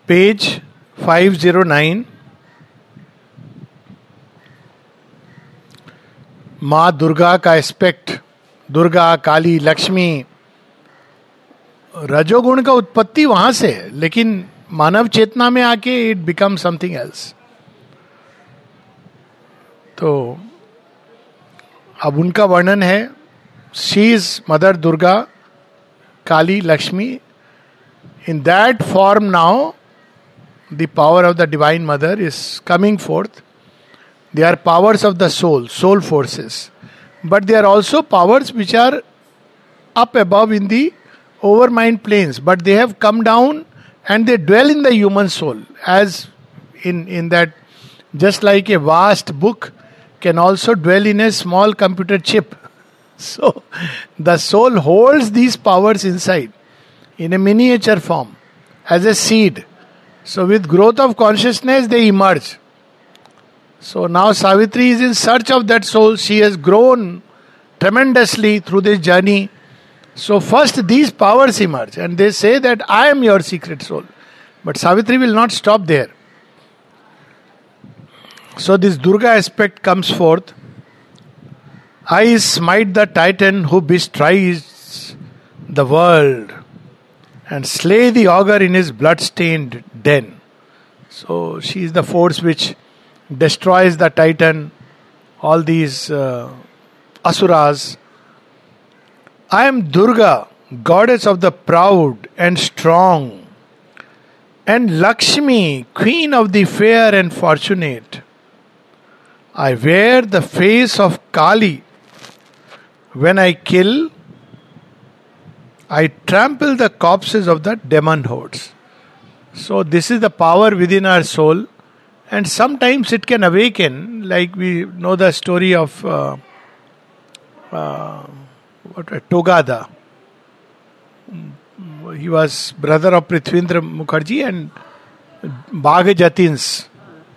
Page 509. माँ दुर्गा का aspect, Durga, Kali, Lakshmi, रजोगुण का उत्पत्ति वहां से है, लेकिन मानव चेतना में आके इट बिकम समथिंग एल्स. तो अब उनका वर्णन है. She is mother Durga, Kali, Lakshmi. In that form now, the power of the Divine Mother is coming forth. They are powers of the soul, soul forces. But they are also powers which are up above in the overmind planes. But they have come down and they dwell in the human soul. As in that, just like a vast book can also dwell in a small computer chip. So, the soul holds these powers inside, in a miniature form, as a seed. So with growth of consciousness they emerge. So now Savitri is in search of that soul. She has grown tremendously through this journey. So first these powers emerge and they say that I am your secret soul. But Savitri will not stop there. So this Durga aspect comes forth. I smite the Titan who bestrides the world and slay the ogre in his blood-stained den. So she is the force which destroys the Titan, all these asuras. I am Durga, goddess of the proud and strong, and Lakshmi, queen of the fair and fortunate. I wear the face of Kali. When I kill, I trample the corpses of the demon hordes. So this is the power within our soul, and sometimes it can awaken, like we know the story of Togada. He was brother of Prithvindra Mukherjee and Bhagajatin's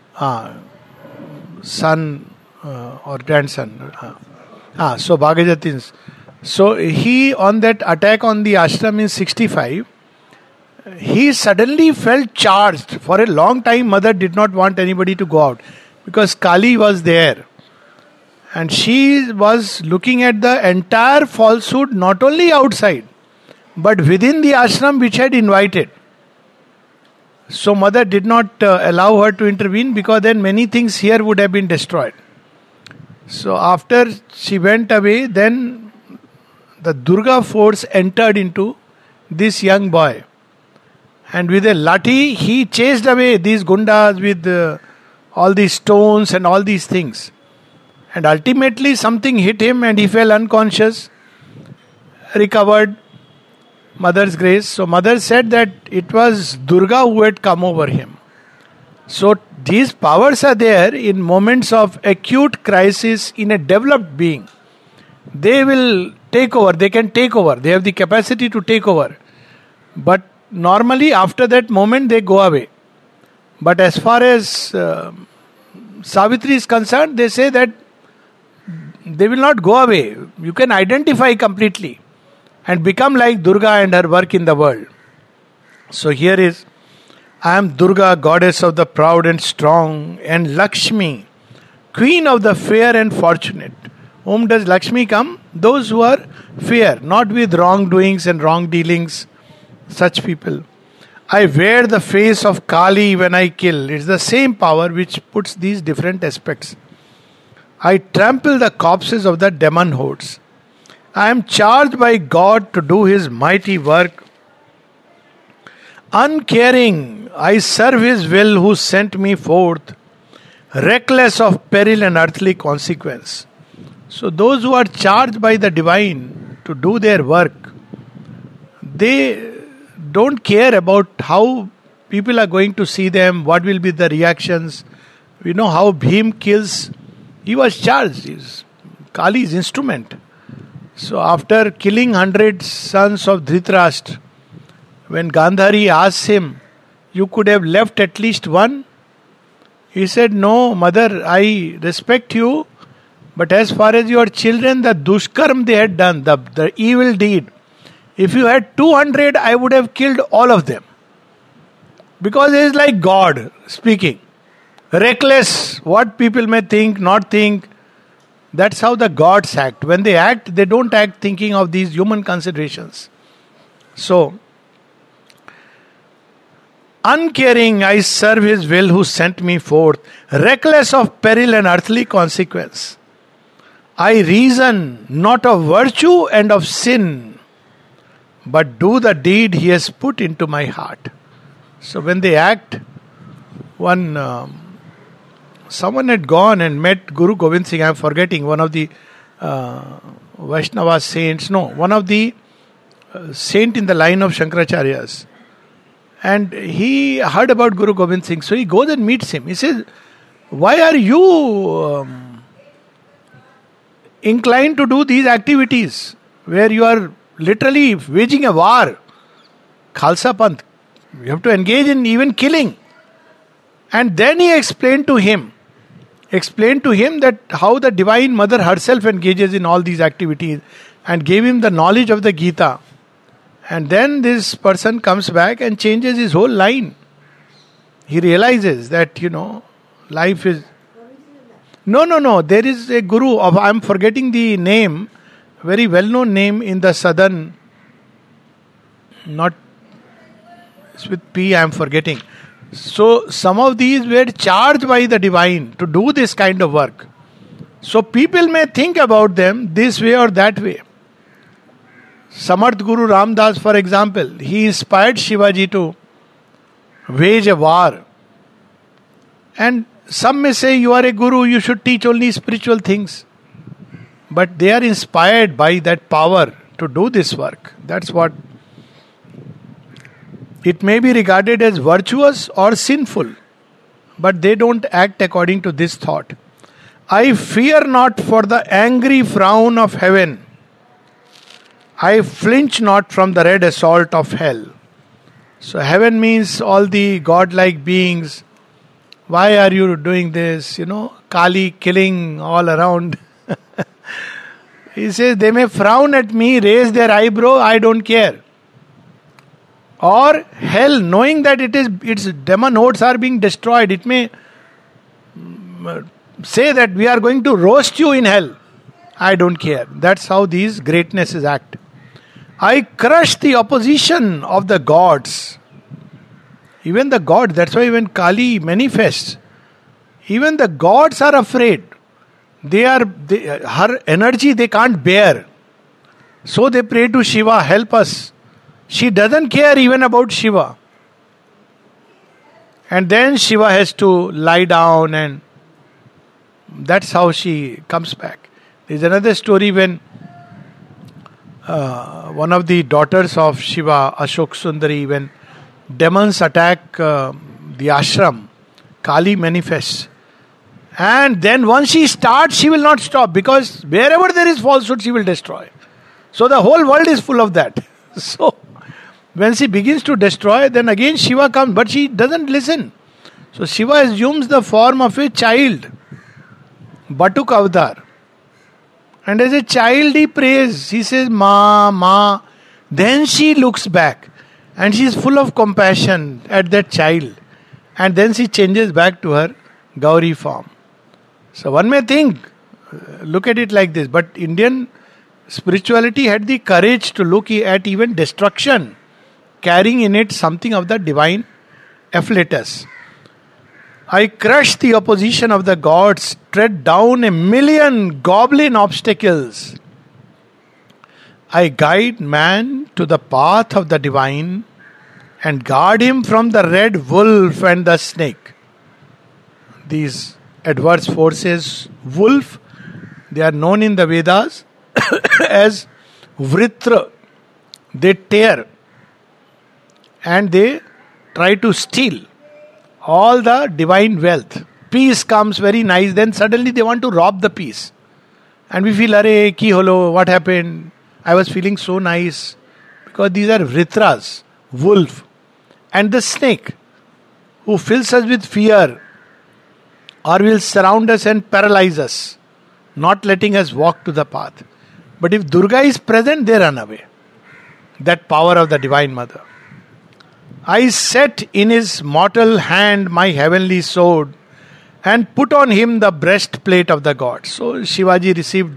son or grandson. So Bhagajatin's. So he, on that attack on the ashram in 65, he suddenly felt charged. For a long time, mother did not want anybody to go out because Kali was there. And she was looking at the entire falsehood not only outside, but within the ashram which had invited. So mother did not allow her to intervene because then many things here would have been destroyed. So after she went away, then the Durga force entered into this young boy. And with a lathi, he chased away these gundas with all these stones and all these things. And ultimately something hit him and he fell unconscious, recovered, mother's grace. So mother said that it was Durga who had come over him. So these powers are there in moments of acute crisis in a developed being. They will take over, they can take over, they have the capacity to take over. But normally after that moment they go away. But as far as Savitri is concerned, they say that they will not go away. You can identify completely and become like Durga and her work in the world. So here is, I am Durga, goddess of the proud and strong, and Lakshmi, queen of the fair and fortunate. Whom does Lakshmi come? Those who are fair, not with wrongdoings and wrong dealings, such people. I wear the face of Kali when I kill. It's the same power which puts these different aspects. I trample the corpses of the demon hordes. I am charged by God to do His mighty work. Uncaring, I serve His will who sent me forth, reckless of peril and earthly consequence. So those who are charged by the divine to do their work, they don't care about how people are going to see them, what will be the reactions. We know how Bhim kills. He was charged. He's Kali's instrument. So after killing 100 sons of Dhritarashtra, when Gandhari asked him, you could have left at least one. He said, no, mother, I respect you. But as far as your children, the dushkarm they had done, the evil deed, if you had 200, I would have killed all of them. Because he is like God speaking. Reckless, what people may think, not think. That's how the gods act. When they act, they don't act thinking of these human considerations. So, uncaring, I serve his will who sent me forth, reckless of peril and earthly consequence. I reason not of virtue and of sin, but do the deed he has put into my heart. So when they act, someone had gone and met Guru Gobind Singh. I am forgetting one of the Vaishnava saints. No, one of the saint in the line of Shankaracharyas. And he heard about Guru Gobind Singh. So he goes and meets him. He says, why are you inclined to do these activities where you are literally waging a war? Khalsa Panth. You have to engage in even killing. And then he explained to him that how the Divine Mother herself engages in all these activities and gave him the knowledge of the Gita. And then this person comes back and changes his whole line. He realizes that, life is... No. There is a guru of, I'm forgetting the name, very well-known name in the southern, not, it's with P, I'm forgetting. So some of these were charged by the divine to do this kind of work. So people may think about them this way or that way. Samarth Guru Ramdas, for example, he inspired Shivaji to wage a war. And some may say, you are a guru, you should teach only spiritual things. But they are inspired by that power to do this work. That's what. It may be regarded as virtuous or sinful, but they don't act according to this thought. I fear not for the angry frown of heaven. I flinch not from the red assault of hell. So heaven means all the godlike beings. Why are you doing this? Kali killing all around. He says they may frown at me, raise their eyebrow, I don't care. Or hell, knowing that its demon hordes are being destroyed, it may say that we are going to roast you in hell. I don't care. That's how these greatnesses act. I crush the opposition of the gods. Even the gods, that's why when Kali manifests, even the gods are afraid. Her energy they can't bear. So they pray to Shiva, help us. She doesn't care even about Shiva. And then Shiva has to lie down, and that's how she comes back. There's another story when one of the daughters of Shiva, Ashok Sundari, when demons attack the ashram, Kali manifests. And then once she starts, she will not stop, because wherever there is falsehood, she will destroy. So the whole world is full of that. So when she begins to destroy, then again Shiva comes, but she doesn't listen. So Shiva assumes the form of a child, Batuk avatar. And as a child he prays, he says, Ma, Ma. Then she looks back and she is full of compassion at that child. And then she changes back to her Gauri form. So one may think, look at it like this, but Indian spirituality had the courage to look at even destruction, carrying in it something of the divine afflatus. I crush the opposition of the gods, tread down 1,000,000 goblin obstacles. I guide man to the path of the divine and guard him from the red wolf and the snake. These adverse forces, wolf, they are known in the Vedas as vritra. They tear and they try to steal all the divine wealth. Peace comes very nice, then suddenly they want to rob the peace. And we feel, Arey, ki holo, what happened? I was feeling so nice. Because these are vritras, wolf. And the snake, who fills us with fear, or will surround us and paralyze us, not letting us walk to the path. But if Durga is present, they run away. That power of the Divine Mother. I set in his mortal hand my heavenly sword and put on him the breastplate of the gods. So Shivaji received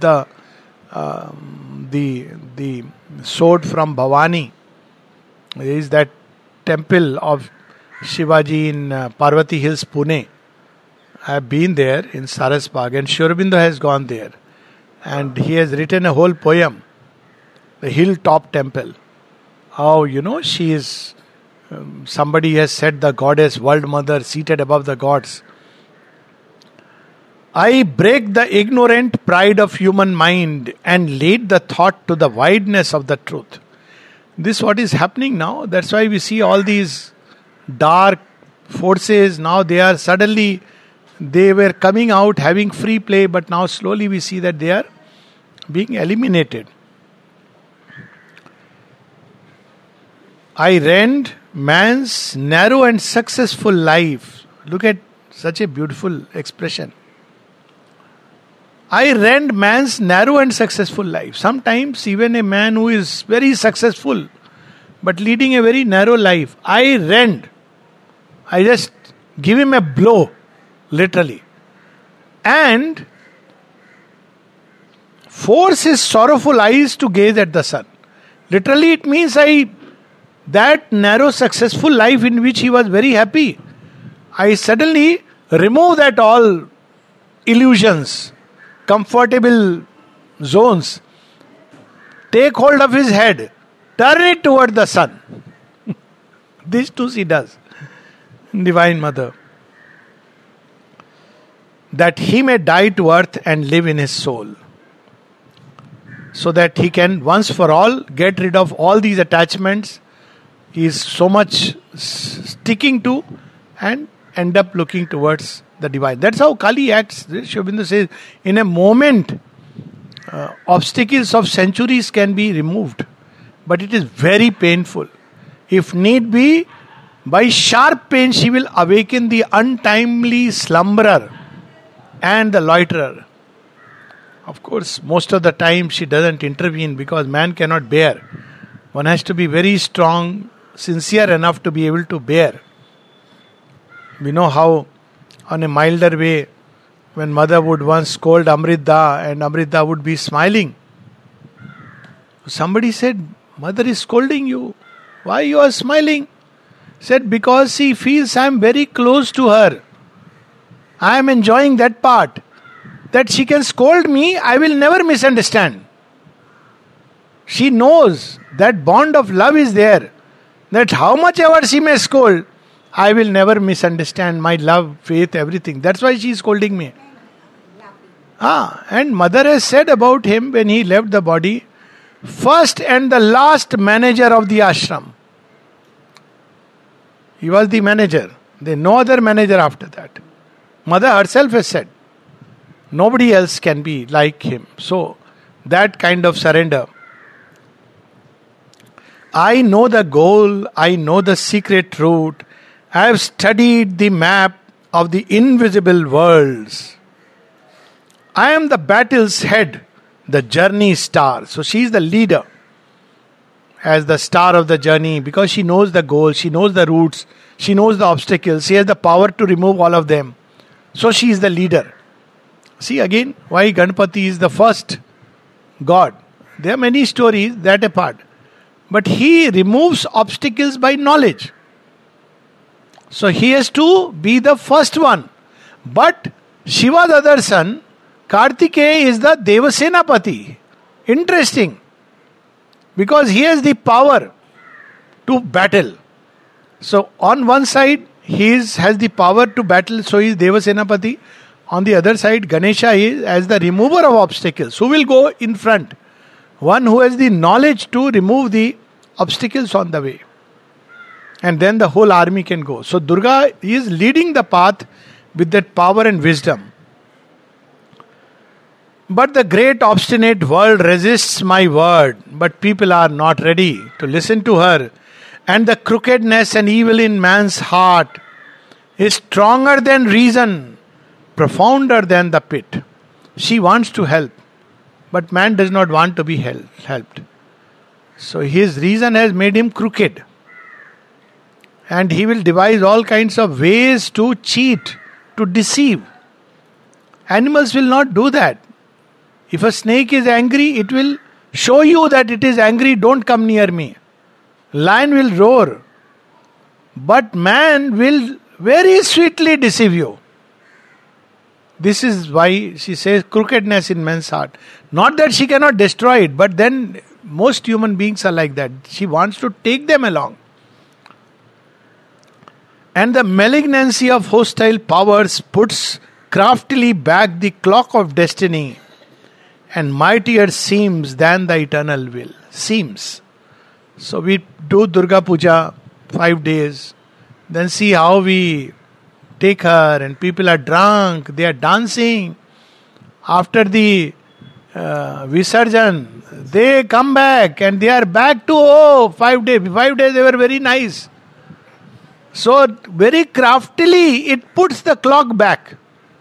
the sword from Bhavani. There is that temple of Shivaji in Parvati Hills, Pune. I have been there in Sarasbag, and Sri Aurobindo has gone there. And he has written a whole poem, the Hilltop Temple. How, she is, somebody has said the goddess, world mother, seated above the gods. I break the ignorant pride of human mind and lead the thought to the wideness of the truth. This what is happening now. That's why we see all these dark forces. Now they were coming out having free play, but now slowly we see that they are being eliminated. I rend man's narrow and successful life. Look at such a beautiful expression. I rend man's narrow and successful life. Sometimes even a man who is very successful but leading a very narrow life, I rend. I just give him a blow, literally. And force his sorrowful eyes to gaze at the sun. Literally it means that narrow successful life in which he was very happy, I suddenly remove that all illusions, comfortable zones, take hold of his head, turn it toward the sun. This too she does. Divine Mother. That he may die to earth and live in his soul. So that he can once for all get rid of all these attachments he is so much sticking to and end up looking towards the divine. That's how Kali acts. Sri Aurobindo says, in a moment, obstacles of centuries can be removed. But it is very painful. If need be, by sharp pain she will awaken the untimely slumberer and the loiterer. Of course, most of the time she doesn't intervene because man cannot bear. One has to be very strong, sincere enough to be able to bear. We know how on a milder way, when mother would once scold Amrita and Amrita would be smiling. Somebody said, mother is scolding you. Why you are smiling? Said, because she feels I am very close to her. I am enjoying that part. That she can scold me, I will never misunderstand. She knows that bond of love is there. That how much ever she may scold, I will never misunderstand my love, faith, everything. That's why she is scolding me. And mother has said about him when he left the body, first and the last manager of the ashram. He was the manager. There no other manager after that. Mother herself has said, nobody else can be like him. So, that kind of surrender. I know the goal, I know the secret route. I have studied the map of the invisible worlds. I am the battle's head, the journey star. So she is the leader as the star of the journey because she knows the goal, she knows the routes, she knows the obstacles, she has the power to remove all of them. So she is the leader. See again why Ganpati is the first God. There are many stories that apart. But he removes obstacles by knowledge. So he has to be the first one. But Shiva's other son, Kartikeya, is the Devasenapati. Interesting. Because he has the power to battle. So on one side, he has the power to battle, so he is Devasenapati. On the other side, Ganesha is as the remover of obstacles. Who will go in front? One who has the knowledge to remove the obstacles on the way. And then the whole army can go. So Durga is leading the path with that power and wisdom. But the great obstinate world resists my word. But people are not ready to listen to her. And the crookedness and evil in man's heart is stronger than reason, profounder than the pit. She wants to help. But man does not want to be helped. So his reason has made him crooked. And he will devise all kinds of ways to cheat, to deceive. Animals will not do that. If a snake is angry, it will show you that it is angry, don't come near me. Lion will roar. But man will very sweetly deceive you. This is why she says crookedness in man's heart. Not that she cannot destroy it, but then most human beings are like that. She wants to take them along. And the malignancy of hostile powers puts craftily back the clock of destiny, and mightier seems than the eternal will. Seems. So we do Durga Puja 5 days, then see how we take her, and people are drunk, they are dancing. After the Visarjan, they come back and they are back to 5 days. 5 days they were very nice. So very craftily it puts the clock back.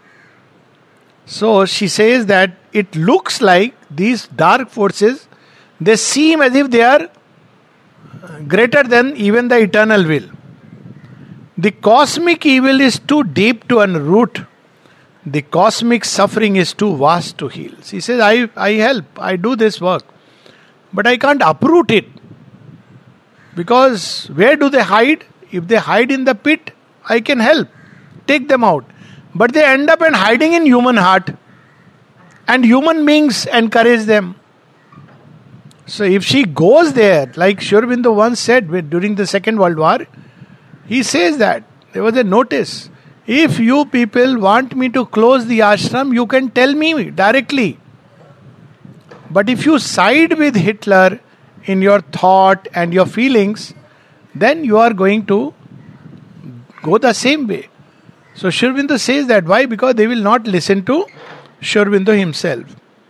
So she says that it looks like these dark forces, they seem as if they are greater than even the eternal will. The cosmic evil is too deep to unroot. The cosmic suffering is too vast to heal. She says, I help, I do this work, but I can't uproot it. Because where do they hide? If they hide in the pit, I can help, take them out. But they end up hiding in human heart, and human beings encourage them. So if she goes there, like Sri Aurobindo once said during the Second World War, he says that there was a notice. If you people want me to close the ashram, you can tell me directly. But if you side with Hitler in your thought and your feelings, then you are going to go the same way. So Sri Aurobindo says that. Why? Because they will not listen to Sri Aurobindo himself.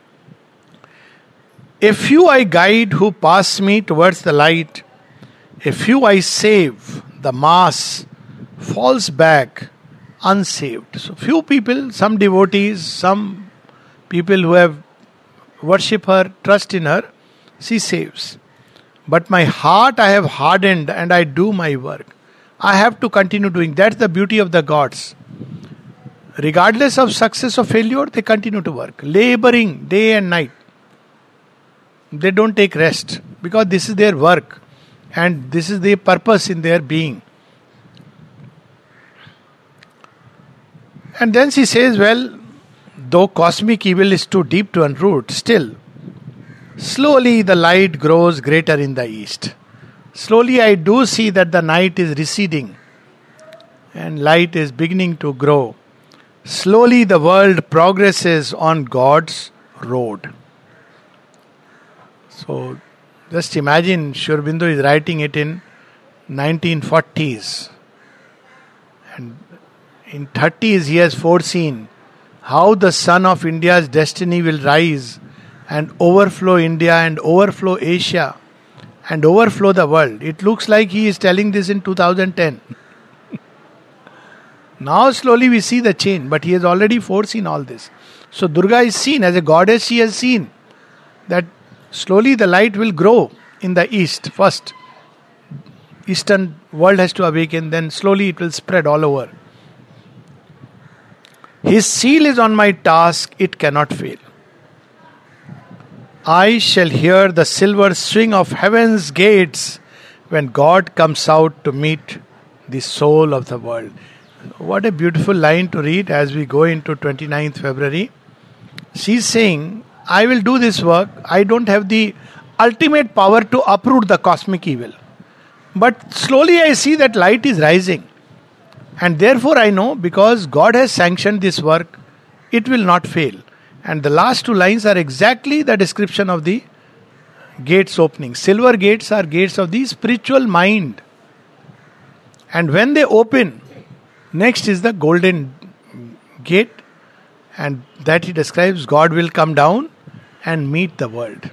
A few I guide who pass me towards the light. A few I save. The mass falls back unsaved. So few people, some devotees, some people who have worship her, trust in her, she saves. But my heart I have hardened and I do my work. I have to continue doing. That's the beauty of the gods. Regardless of success or failure, they continue to work. Laboring day and night. They don't take rest. Because this is their work. And this is their purpose in their being. And then she says, well, though cosmic evil is too deep to unroot, still, slowly the light grows greater in the east. Slowly I do see that the night is receding and light is beginning to grow. Slowly the world progresses on God's road. So just imagine Sri Aurobindo is writing it in 1940s. And in 30s he has foreseen how the sun of India's destiny will rise and overflow India and overflow Asia and overflow the world. It looks like he is telling this in 2010. Now slowly we see the change, but he has already foreseen all this. So Durga is seen as a goddess. She has seen that slowly the light will grow in the east first. Eastern world has to awaken, then slowly it will spread all over. His seal is on my task, it cannot fail. I shall hear the silver swing of heaven's gates when God comes out to meet the soul of the world. What a beautiful line to read as we go into 29th February. She's saying, I will do this work. I don't have the ultimate power to uproot the cosmic evil. But slowly I see that light is rising. And therefore I know, because God has sanctioned this work, it will not fail. And the last two lines are exactly the description of the gates opening. Silver gates are gates of the spiritual mind. And when they open, next is the golden gate. And that he describes, God will come down and meet the world.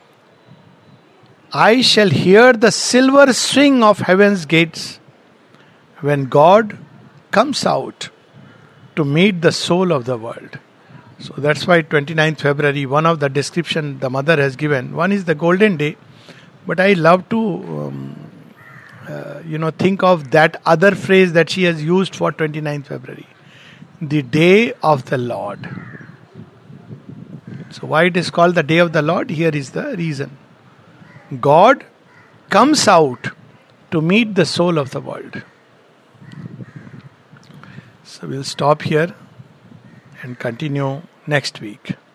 I shall hear the silver swing of heaven's gates when God comes out to meet the soul of the world. So that's why 29th February, one of the description the mother has given, one is the golden day, but I love to think of that other phrase that she has used for 29th February. The day of the Lord. So why it is called the day of the Lord? Here is the reason. God comes out to meet the soul of the world. So we'll stop here and continue next week.